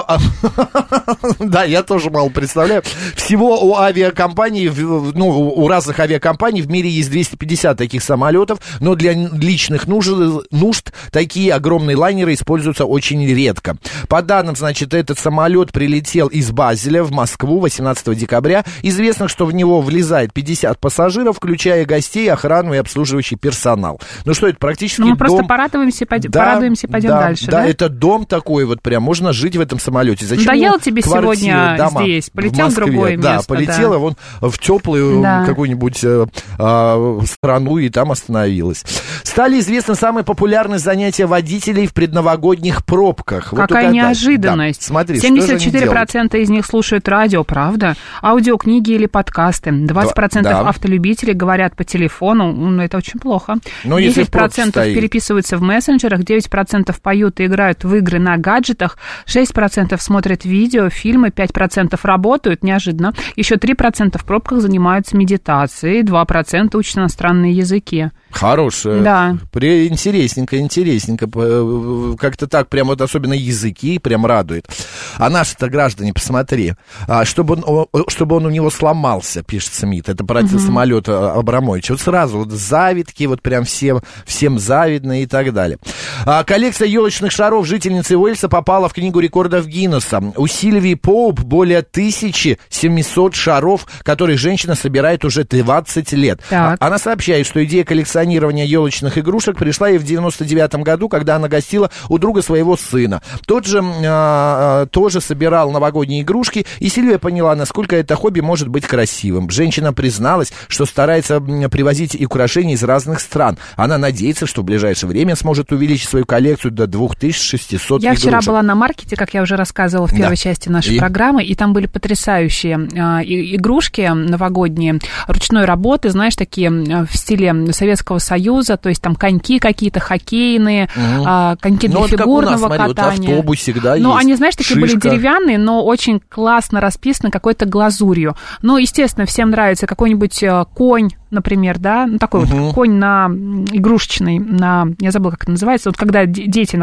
Speaker 4: Да, я тоже мало представляю. Всего у авиакомпаний, у разных авиакомпаний в мире есть 250 таких самолетов, но для личных нужд такие огромные лайнеры используются очень редко. По данным, значит, этот самолет прилетел из Базеля в Москву 18 декабря. Известно, что в него влезает 50 пассажиров, включая гостей, охрану и обслуживающий персонал. Ну что, это практически дом...
Speaker 2: мы просто порадуемся, пойдем дальше, да?
Speaker 4: Да, это дом такой вот прям, можно жить в этом самолете. Зачем
Speaker 2: надоело тебе сегодня здесь? Полетел в другое место.
Speaker 4: Да, полетела вон в теплую какую-нибудь страну и там остановилась. Стали известны самые популярные занятия водителей в предновогодних пробках.
Speaker 2: Какая неожиданность.
Speaker 4: Да. Смотри,
Speaker 2: 74% из них слушают радио, правда? Аудиокниги или подкасты. 20% автолюбителей говорят по телефону. Ну, это очень плохо. 10% переписываются в мессенджерах, 9% поют и играют в игры на гаджетах, 6% смотрят видео, фильмы, 5% работают, неожиданно. Еще 3% в пробках занимаются медитацией, 2% учат иностранные языки.
Speaker 4: Хорошая.
Speaker 2: Да.
Speaker 4: Интересненько. Как-то так, прям вот особенно языки прям радует. А наши-то граждане, посмотри, чтобы он у него сломался, пишет Смит. Это про самолет Абрамовича. Вот сразу вот завидки, вот прям всем завидно и так далее. Коллекция елочных шаров жительницы Уэльса попала в книгу рекордов Гиннесса. У Сильвии Поуп более 1700 шаров, которые женщина собирает уже 20 лет. Она сообщает, что идея коллекционирования елочных игрушек пришла ей в 99-м году, когда она гостила у друга своего сына. Тот же тоже собирал новогодние игрушки, и Сильвия поняла, насколько это хобби может быть красивым. Женщина призналась, что старается привозить украшения из разных стран. Она надеется, что в ближайшее время сможет увеличить свою коллекцию до 2600
Speaker 2: Я
Speaker 4: игрушек.
Speaker 2: вчера была на маркете, как я уже рассказывала в первой части нашей программы, и там были потрясающие игрушки новогодние, ручной работы, знаешь, такие в стиле Советского Союза, то есть там коньки какие-то хоккейные, коньки для фигурного катания.
Speaker 4: Вот автобусик, да,
Speaker 2: ну,
Speaker 4: есть.
Speaker 2: Они, знаешь, такие были деревянные, но очень классно расписаны какой-то глазурью. Ну, естественно, всем нравится какой-нибудь конь, например, да, ну, такой вот конь на игрушечный, я забыла, как это называется, вот когда дети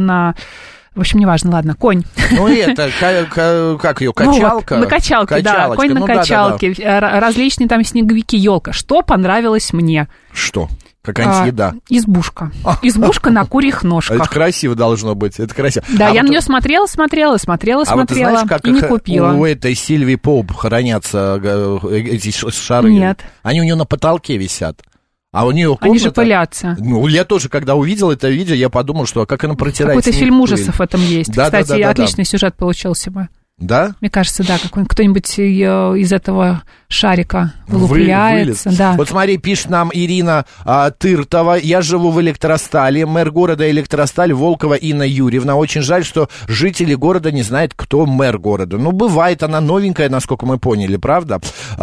Speaker 2: в общем, неважно, ладно, конь.
Speaker 4: Ну, это, как ее, качалка?
Speaker 2: Ну, вот, на качалке, да, конь на качалке, различные там снеговики, елка. Что понравилось мне?
Speaker 4: Что? Какая-нибудь еда?
Speaker 2: Избушка. Избушка на курьих ножках.
Speaker 4: Это красиво должно быть, это красиво.
Speaker 2: Да, я на нее смотрела, вот ты знаешь, как и не купила.
Speaker 4: У этой Сильвии Поуп хранятся эти шары?
Speaker 2: Нет.
Speaker 4: Они у нее на потолке висят. А у нее комната...
Speaker 2: Они же пылятся.
Speaker 4: Ну, я тоже, когда увидел это видео, я подумал, что как она протирает.
Speaker 2: Какой-то фильм ужасов в этом есть.
Speaker 4: Да,
Speaker 2: кстати, отличный сюжет получился бы.
Speaker 4: Да?
Speaker 2: Мне кажется, да, кто-нибудь из этого шарика вылупляется. Да.
Speaker 4: Вот смотри, пишет нам Ирина Тыртова. Я живу в Электростале. Мэр города Электросталь Волкова Инна Юрьевна. Очень жаль, что жители города не знают, кто мэр города. Ну, бывает, она новенькая, насколько мы поняли, правда?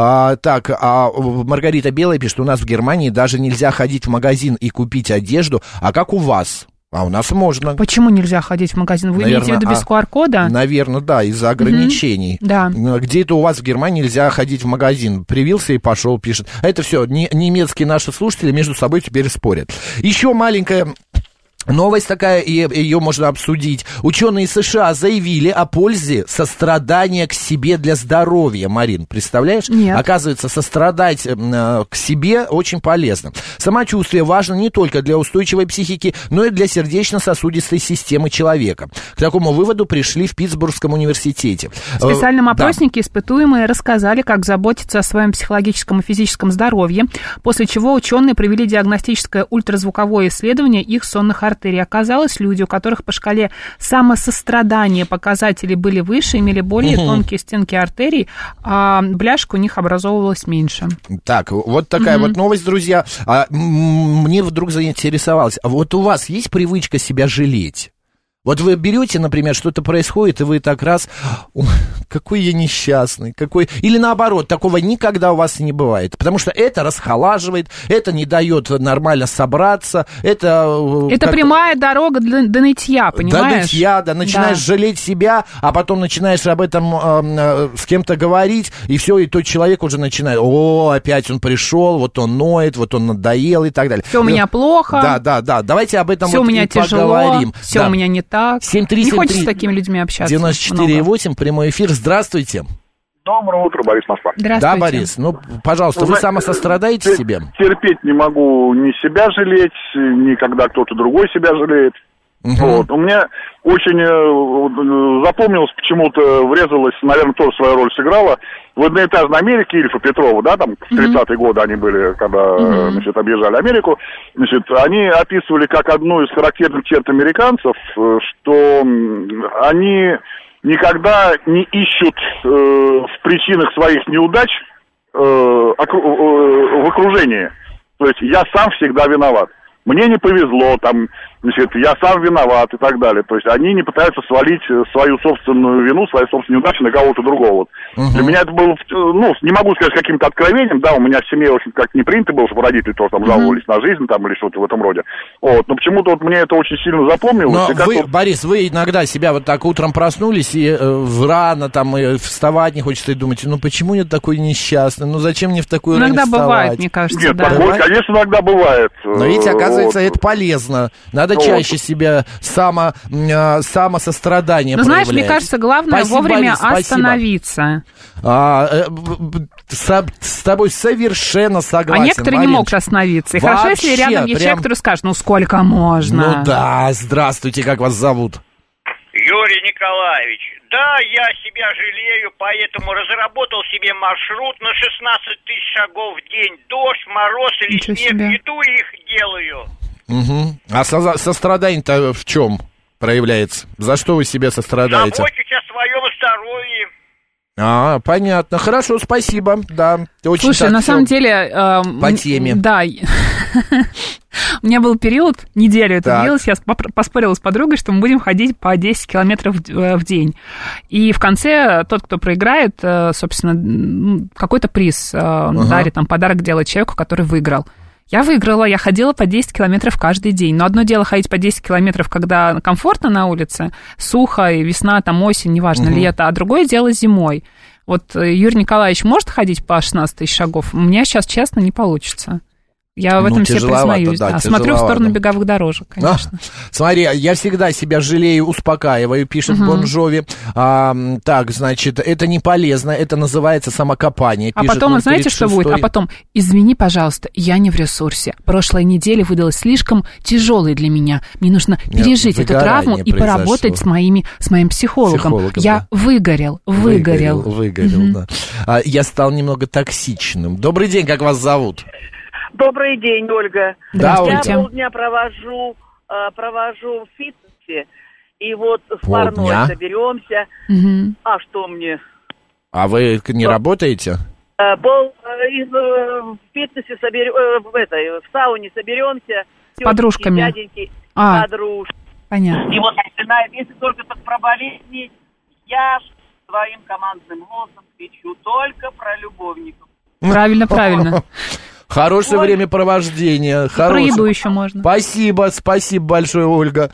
Speaker 4: Маргарита Белая пишет, у нас в Германии даже нельзя ходить в магазин и купить одежду. А как у вас? А у нас можно.
Speaker 2: Почему нельзя ходить в магазин? Вы имеете в виду без QR-кода?
Speaker 4: Наверное, да, из-за ограничений.
Speaker 2: Да.
Speaker 4: Где это у вас в Германии нельзя ходить в магазин? Привился и пошел, пишет. Это все, немецкие наши слушатели между собой теперь спорят. Еще маленькая... Новость такая, и ее можно обсудить. Ученые США заявили о пользе сострадания к себе для здоровья. Марин, представляешь?
Speaker 2: Нет.
Speaker 4: Оказывается, сострадать к себе очень полезно. Самочувствие важно не только для устойчивой психики, но и для сердечно-сосудистой системы человека. К такому выводу пришли в Питтсбургском университете.
Speaker 2: В специальном опроснике испытуемые рассказали, как заботиться о своем психологическом и физическом здоровье, после чего ученые провели диагностическое ультразвуковое исследование их сонных артерий. Оказалось, люди, у которых по шкале самосострадания показатели были выше, имели более тонкие стенки артерий, а бляшка у них образовывалась меньше.
Speaker 4: Так, вот такая вот новость, друзья. Мне вдруг заинтересовалось, а вот у вас есть привычка себя жалеть? Вот вы берете, например, что-то происходит, и вы так раз, какой я несчастный, какой... Или наоборот, такого никогда у вас не бывает, потому что это расхолаживает, это не дает нормально собраться, это...
Speaker 2: Это прямая дорога до нытья, понимаешь?
Speaker 4: До нытья, да, начинаешь жалеть себя, а потом начинаешь об этом с кем-то говорить, и все, и тот человек уже начинает, опять он пришел, вот он ноет, вот он надоел и так далее.
Speaker 2: Все у меня плохо.
Speaker 4: Да, давайте об этом
Speaker 2: все
Speaker 4: вот
Speaker 2: у меня
Speaker 4: и
Speaker 2: тяжело,
Speaker 4: поговорим.
Speaker 2: Все у меня не так.
Speaker 4: 7-3-7-3.
Speaker 2: Не хочется с такими людьми общаться.
Speaker 4: 94,8, прямой эфир. Здравствуйте.
Speaker 12: Доброе утро, Борис Москва.
Speaker 2: Здравствуйте.
Speaker 4: Да, Борис, ну, пожалуйста, вы самосострадаете себе?
Speaker 12: Терпеть не могу ни себя жалеть, ни когда кто-то другой себя жалеет. Вот. У меня очень запомнилось, почему-то врезалось, наверное, тоже свою роль сыграла. В «Одноэтажной Америке» Ильфа Петрова, да, там в 30-е годы они были, когда, значит, объезжали Америку. Значит, они описывали как одну из характерных черт американцев, что они никогда не ищут в причинах своих неудач в окружении. То есть я сам всегда виноват. Мне не повезло, там, значит, я сам виноват и так далее. То есть они не пытаются свалить свою собственную вину, свои собственные неудачи на кого-то другого. Для меня это было, ну, не могу сказать каким-то откровением, да, у меня в семье очень как не принято было, чтобы родители тоже там жаловались на жизнь там или что-то в этом роде. Вот, но почему-то вот мне это очень сильно запомнилось.
Speaker 4: Но вы, Борис, вы иногда себя вот так утром проснулись и рано там и вставать не хочется и думаете, ну почему я такой несчастный, ну зачем мне в такую рань вставать?
Speaker 2: Иногда бывает, мне кажется,
Speaker 12: нет,
Speaker 2: да.
Speaker 12: Такое, конечно, иногда бывает.
Speaker 4: Но видите, оказывается, это полезно. Надо чаще себя самосострадание проявлять.
Speaker 2: Ну, знаешь, мне кажется, главное
Speaker 4: спасибо,
Speaker 2: вовремя
Speaker 4: Борис,
Speaker 2: остановиться.
Speaker 4: С тобой совершенно согласен.
Speaker 2: А некоторые не могут остановиться. И хорошо, если рядом есть человек, который скажет, ну сколько можно.
Speaker 4: Ну да, здравствуйте, как вас зовут?
Speaker 13: Юрий Николаевич. Да, я себя жалею, поэтому разработал себе маршрут на 16 тысяч шагов в день. Дождь, мороз или снег, иду и их делаю.
Speaker 4: А сострадание-то в чем проявляется? За что вы себе сострадаете?
Speaker 13: Забочусь о своем здоровье.
Speaker 4: Понятно. Хорошо, спасибо. Да, очень.
Speaker 2: Слушай, на самом деле...
Speaker 4: по теме.
Speaker 2: Да. У меня был период, неделю это длилось, я поспорила с подругой, что мы будем ходить по 10 километров в день. И в конце тот, кто проиграет, собственно, какой-то приз дарит, там, подарок делает человеку, который выиграл. Я выиграла, я ходила по 10 километров каждый день. Но одно дело ходить по 10 километров, когда комфортно на улице, сухо, и весна, там, осень, неважно, лето, а другое дело зимой. Вот Юрий Николаевич может ходить по 16 тысяч шагов? У меня сейчас, честно, не получится. Я в этом себе признаюсь. Да, смотрю в сторону беговых дорожек, конечно.
Speaker 4: Смотри, я всегда себя жалею, успокаиваю, пишет Бон Джови. Так, значит, это не полезно, это называется самокопание.
Speaker 2: А потом, знаете, что будет? А потом, извини, пожалуйста, я не в ресурсе. Прошлая неделя выдалась слишком тяжелой для меня. Мне нужно пережить эту травму и поработать с моим психологом. Я выгорел,
Speaker 4: да. Я стал немного токсичным. Добрый день, как вас зовут?
Speaker 14: Добрый день, Ольга.
Speaker 2: Здравствуйте.
Speaker 14: Я полдня провожу в фитнесе, и вот с парной соберемся. А что мне?
Speaker 4: А вы не работаете?
Speaker 14: В фитнесе в сауне соберемся.
Speaker 2: С подружками.
Speaker 14: Дяденьки, подружки.
Speaker 2: Понятно.
Speaker 14: И вот начинаем, если только так про болезни, я своим командным голосом кричу только про любовников.
Speaker 2: Правильно.
Speaker 4: Хорошее времяпровождение.
Speaker 2: Про еду еще можно.
Speaker 4: Спасибо большое, Ольга.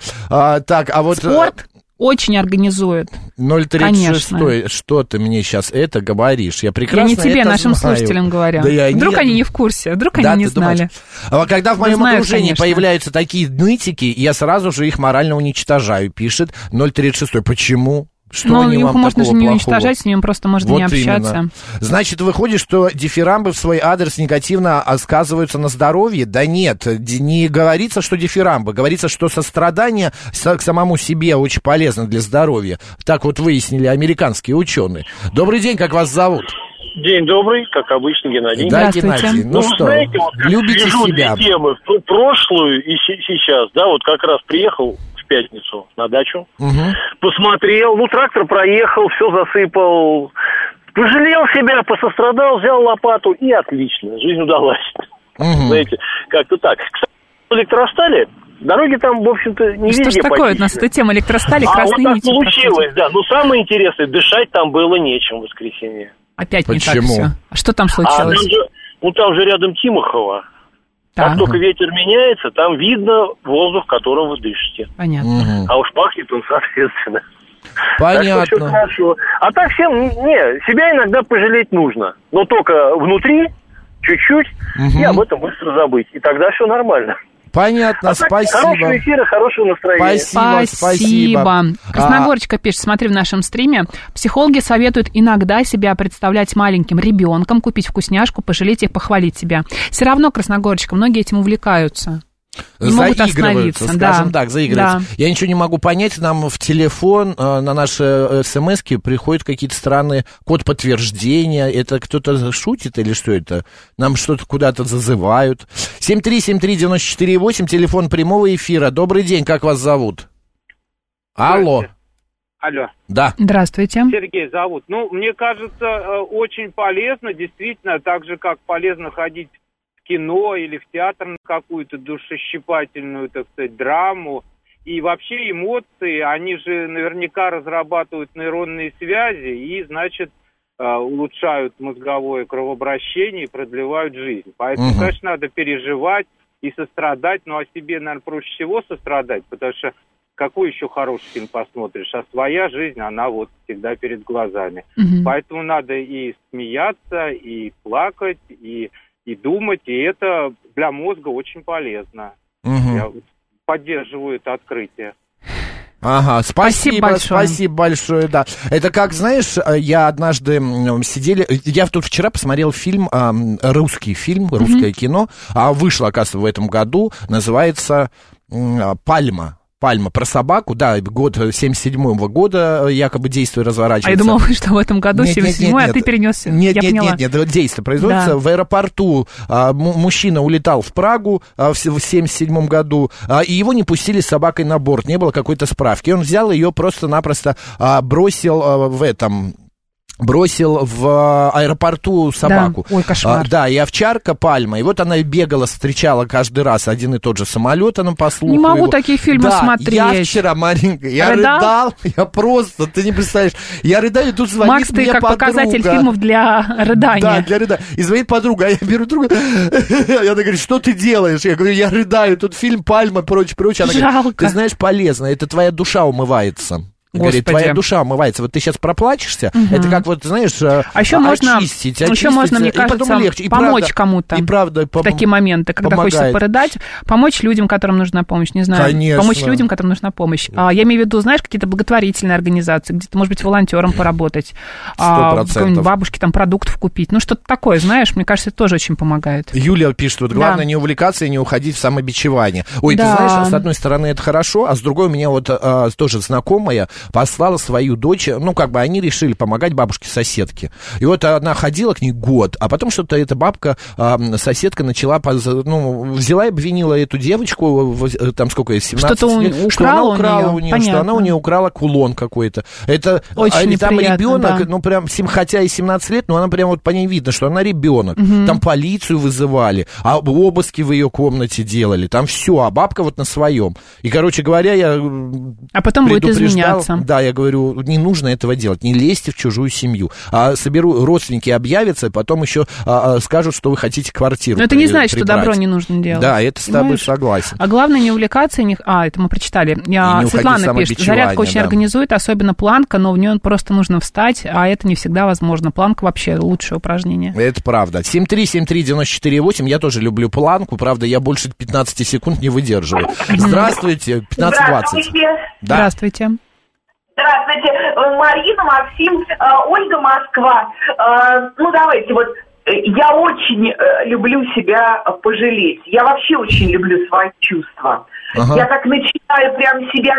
Speaker 2: Спорт очень организует.
Speaker 4: 036.
Speaker 2: Конечно.
Speaker 4: Что ты мне сейчас это говоришь? Я прекрасно это знаю.
Speaker 2: Я не тебе, нашим слушателям говорю. Да вдруг они не в курсе, вдруг они не знали.
Speaker 4: Когда в моем окружении появляются такие нытики, я сразу же их морально уничтожаю, пишет 036. Почему? Что
Speaker 2: их можно же не уничтожать, с ним просто можно не общаться.
Speaker 4: Именно. Значит, выходит, что дифирамбы в свой адрес негативно сказываются на здоровье? Да нет, не говорится, что дифирамбы. Говорится, что сострадание к самому себе очень полезно для здоровья. Так вот выяснили американские ученые. Добрый день, как вас зовут?
Speaker 15: День добрый, как обычно, Геннадий.
Speaker 4: Да, Геннадий. Ну что,
Speaker 15: знаете,
Speaker 4: любите себя.
Speaker 15: Темы, прошлую и сейчас, да, вот как раз приехал пятницу на дачу, посмотрел, трактор проехал, все засыпал, пожалел себя, посострадал, взял лопату, и отлично, жизнь удалась. Знаете, как-то так. Кстати, электростали, дороги там, в общем-то, не везде.
Speaker 2: Что ж такое у нас эта тема электростали, красные
Speaker 15: нити? Вот так получилось, да. Но самое интересное, дышать там было нечем в воскресенье.
Speaker 2: Опять не так все. А что там случилось?
Speaker 15: Там же рядом Тимохово. Как только ветер меняется, там видно воздух, которым вы дышите.
Speaker 2: Понятно.
Speaker 15: А уж пахнет он соответственно.
Speaker 4: Понятно.
Speaker 15: Так что все хорошо. А так всем, себя иногда пожалеть нужно. Но только внутри, чуть-чуть, и об этом быстро забыть. И тогда все нормально.
Speaker 4: Понятно, спасибо.
Speaker 15: Хорошего эфира, хорошего настроения.
Speaker 2: Спасибо. Красногорчика пишет, смотри в нашем стриме. Психологи советуют иногда себя представлять маленьким ребенком, купить вкусняшку, пожалеть и похвалить себя. Все равно, Красногорчика, многие этим увлекаются. Не могут остановиться,
Speaker 4: скажем так, заигрываются. Да. Я ничего не могу понять, нам в телефон на наши смс-ки приходят какие-то странные код подтверждения. Это кто-то шутит или что это? Нам что-то куда-то зазывают. 7373948, телефон прямого эфира. Добрый день, как вас зовут? Алло.
Speaker 16: Алло.
Speaker 4: Да.
Speaker 2: Здравствуйте.
Speaker 16: Сергей зовут. Мне кажется, очень полезно, действительно, так же, как полезно ходить кино или в театр на какую-то душещипательную, так сказать, драму. И вообще эмоции, они же наверняка разрабатывают нейронные связи и, значит, улучшают мозговое кровообращение и продлевают жизнь. Поэтому, конечно, надо переживать и сострадать. Но о себе, наверное, проще всего сострадать, потому что какой еще хороший фильм посмотришь? А своя жизнь, она вот всегда перед глазами. Поэтому надо и смеяться, и плакать, и думать, и это для мозга очень полезно. Я поддерживаю это открытие.
Speaker 4: Ага, спасибо большое, да. Это как, знаешь, я однажды я тут вчера посмотрел фильм, русское кино, вышло, оказывается, в этом году, называется «Пальма». Пальма про собаку, да, год 77-го года якобы действие разворачивается.
Speaker 2: А я думала, что в этом году 77-й, а ты перенесся.
Speaker 4: Нет, действие производится. Да. В аэропорту мужчина улетал в Прагу в 77-м году, и его не пустили с собакой на борт, не было какой-то справки. Он взял ее просто-напросто бросил бросил в аэропорту собаку.
Speaker 2: Да. Ой, кошмар.
Speaker 4: Да, и овчарка Пальма. И вот она бегала, встречала каждый раз один и тот же самолет, она по слуху.
Speaker 2: Не могу такие фильмы смотреть.
Speaker 4: Я вчера, Маринка, я рыдал, я просто, ты не представляешь, я рыдаю, и тут звонит
Speaker 2: Макс,
Speaker 4: мне
Speaker 2: ты как
Speaker 4: подруга.
Speaker 2: показатель фильмов для рыдания.
Speaker 4: Да, для рыдания. И звонит подруга, а я беру трубку, она говорит, что ты делаешь? Я говорю, я рыдаю, тут фильм Пальма, прочее. Она говорит, ты знаешь, полезно, это твоя душа умывается. Говорит, твоя душа омывается. Вот ты сейчас проплачешься, это как вот, знаешь, очистить,
Speaker 2: еще можно, мне кажется, легче. Помочь кому-то в такие моменты, когда хочется порыдать, помочь людям, которым нужна помощь, не знаю.
Speaker 4: Конечно.
Speaker 2: Помочь людям, которым нужна помощь. Я имею в виду, знаешь, какие-то благотворительные организации, где-то, может быть, волонтером поработать,
Speaker 4: 100%.
Speaker 2: Бабушке там продуктов купить, ну, что-то такое, знаешь, мне кажется, это тоже очень помогает.
Speaker 4: Юлия пишет, вот главное не увлекаться и не уходить в самобичевание. Ой, ты знаешь, с одной стороны, это хорошо, а с другой у меня вот тоже знакомая послала свою дочь, ну, как бы они решили помогать бабушке-соседке. И вот она ходила к ней год, а потом что-то эта бабка, соседка начала, взяла и обвинила эту девочку, там сколько ей, 17 лет, что она украла у нее, что она у нее украла кулон какой-то. Это там ребенок, ну, прям, хотя и 17 лет, но она прям вот по ней видно, что она ребенок. Там полицию вызывали, обыски в ее комнате делали, там все, а бабка вот на своем. И, короче говоря, я
Speaker 2: потом будет изменяться.
Speaker 4: Да, я говорю, не нужно этого делать, не лезьте в чужую семью. Родственники объявятся, потом еще скажут, что вы хотите квартиру.
Speaker 2: Но это не значит, что добро не нужно делать.
Speaker 4: Да, это с тобой согласен.
Speaker 2: А главное не увлекаться, это мы прочитали. Светлана пишет, зарядка очень организует, особенно планка, но в нее просто нужно встать, а это не всегда возможно. Планка вообще лучшее упражнение.
Speaker 4: Это правда. 7373948, я тоже люблю планку, правда, я больше 15 секунд не выдерживаю. Здравствуйте, 15-20.
Speaker 2: Здравствуйте.
Speaker 17: Здравствуйте, Марина, Максим, Ольга, Москва. Давайте, вот я очень люблю себя пожалеть. Я вообще очень люблю свои чувства. Я так начинаю прям себя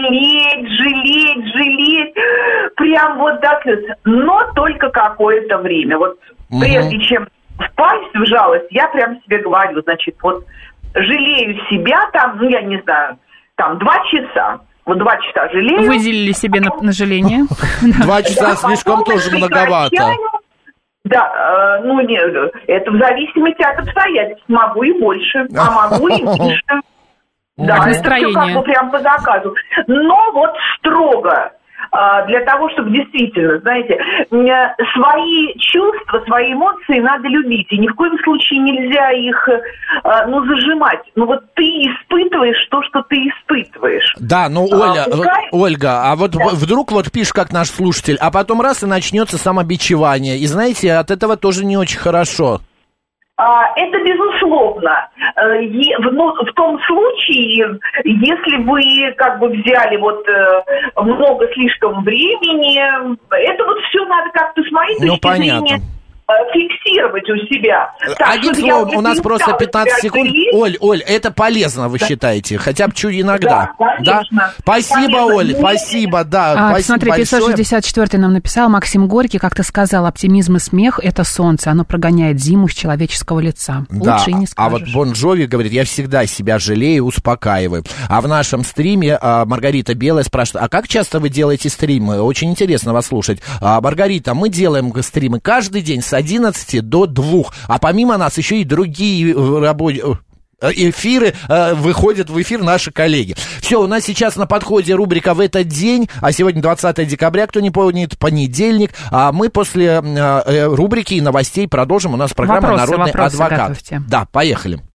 Speaker 17: жалеть, прям вот до слез. Но только какое-то время. Вот прежде чем впасть в жалость, я прям себе говорю, значит, вот жалею себя там, я не знаю, там 2 часа. Вот 2 часа жалею.
Speaker 2: Выделили себе на жаление.
Speaker 4: 2 часа слишком тоже многовато.
Speaker 17: Да, нет, это в зависимости от обстоятельств. Могу и больше, а могу и меньше. Да, это все как бы прям по заказу. Но вот строго, для того, чтобы действительно, знаете, свои чувства, свои эмоции надо любить. И ни в коем случае нельзя их, зажимать. Вот ты испытываешь то, что ты испытываешь.
Speaker 4: Да, Ольга, а вот вдруг вот пишешь, как наш слушатель, а потом раз и начнется самобичевание. И знаете, от этого тоже не очень хорошо.
Speaker 17: Это безусловно. В том случае, если вы как бы взяли много слишком времени, это вот все надо как-то с моей точки зрения фиксировать у себя.
Speaker 4: Одним словом, у нас просто 15 секунд. Оль, это полезно, вы считаете? Хотя бы чуть иногда. Да? Спасибо, Оль, спасибо, да.
Speaker 2: Смотри, 564-й нам написал, Максим Горький как-то сказал, оптимизм и смех – это солнце, оно прогоняет зиму с человеческого лица.
Speaker 4: Да,
Speaker 2: лучше и не скажешь.
Speaker 4: А вот Бон Джови говорит, я всегда себя жалею, успокаиваю. А в нашем стриме Маргарита Белая спрашивает, а как часто вы делаете стримы? Очень интересно вас слушать. Маргарита, мы делаем стримы каждый день с 11 до 2. А помимо нас еще и другие эфиры, выходят в эфир наши коллеги. Все, у нас сейчас на подходе рубрика «В этот день», а сегодня 20 декабря, кто не помнит, понедельник, а мы после рубрики и новостей продолжим. У нас программа «Народный адвокат».
Speaker 2: Готовьте.
Speaker 4: Да, поехали.